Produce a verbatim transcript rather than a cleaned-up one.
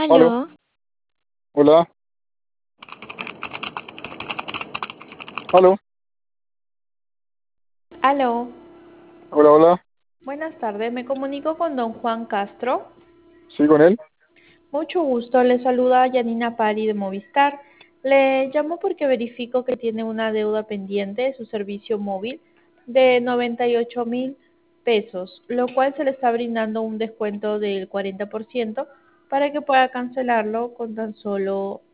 Aló, Aló, hola, aló, aló. hola, hola, Buenas tardes, me comunico con don Juan Castro. sí, con él. Mucho gusto, le saluda Yanina Pari de Movistar. Le llamo porque verifico que tiene una deuda pendiente de su servicio móvil de noventa y ocho mil pesos, lo cual se le está brindando un descuento del cuarenta por ciento para que pueda cancelarlo con tan solo